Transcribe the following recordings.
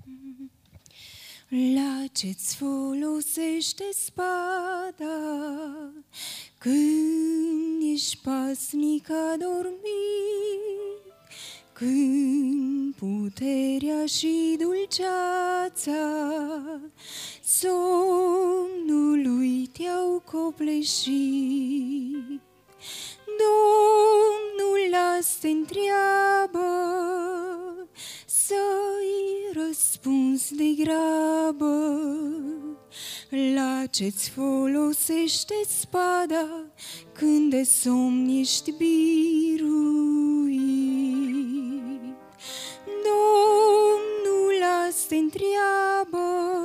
La ce-ți folosește spada când ești pasnic adormit, când puterea și dulceața somnului te-au copleșit? Domnul las te întreabă, să-i răspunzi de grabă. La ce-ți folosește spada când de somn ești biruit? Domnul las te întreabă,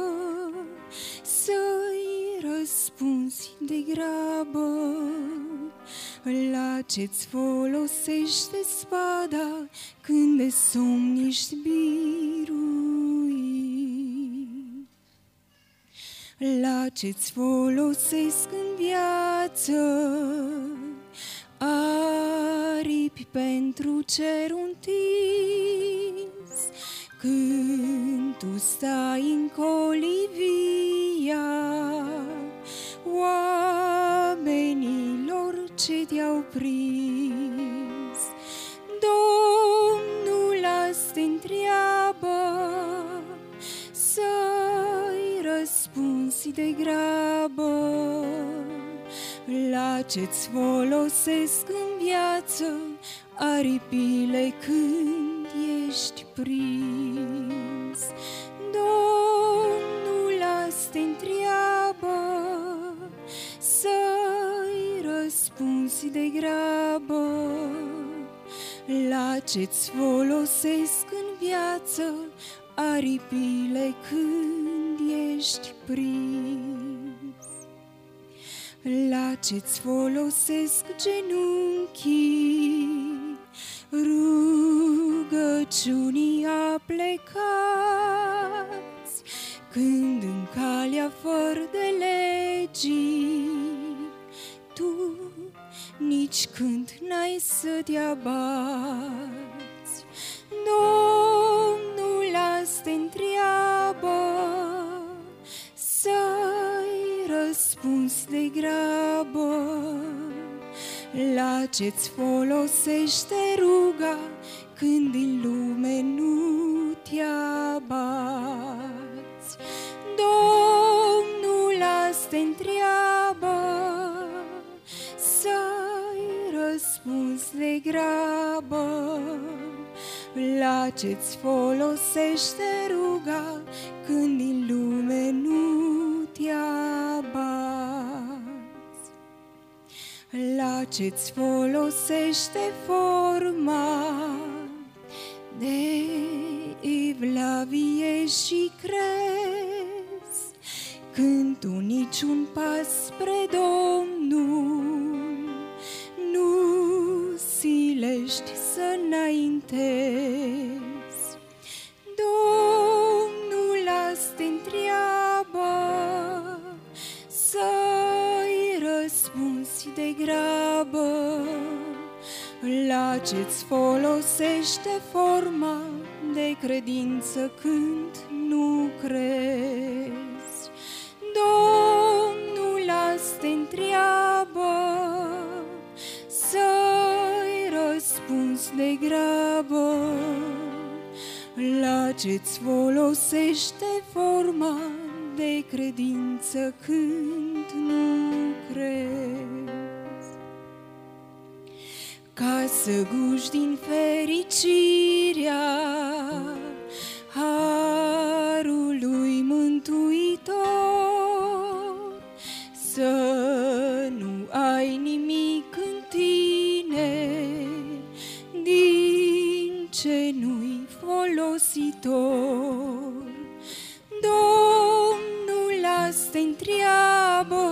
să-i răspunzi de grabă. La ce-ți folosește spada când de somn ești biruit? La ce-ți folosesc în viață aripi pentru cer întins, când tu stai în colivia oamenilor ce te-au prins? Domnul las te întreabă, să-i răspunzi de grabă. La ce-ți folosesc în viață aripile când ești prins? Domnul las te întreabă, să-i răspunzi de grabă. La ce-ți folosesc în viață aripile când ești prins? La ce-ți folosesc genunchii rugăciunii aplecați, când în calea fără de legii tu nici când n-ai să te abați? Domnul las te întreabă, să-i răspunzi de grabă. La ce-ți folosește ruga când din lume nu te abați? Domnul las te întreabă, să-i răspunzi de grabă. La ce-ți folosește ruga când din lume nu te abați? La ce-ți folosește forma de evlavie și crez, când tu niciun pas spre Domnul nu silești să înaintezi? Domnul las te întreabă, să-i răspunzi de grabă. La ce-ți folosește forma de credință când nu crezi? Domnul las te întreabă, să-i răspunzi de grabă. La ce-ți folosește forma de credință când nu crezi? Ca să guși din fericirea harului mântuitor, să nu ai nimic în tine din ce nu-i folositor. Domnul las te întreabă,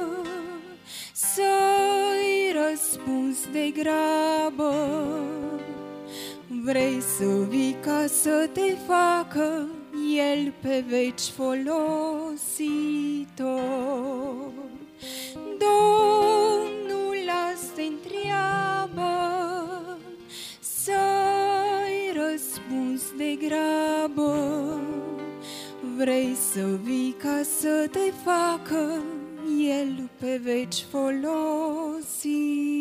să-i răspunzi de grabă. Vrei să vii ca să te facă El pe veci folositor? Domnul las te întreabă, să-i răspunzi de grabă. Vrei să vii ca să te facă El pe veci folosi.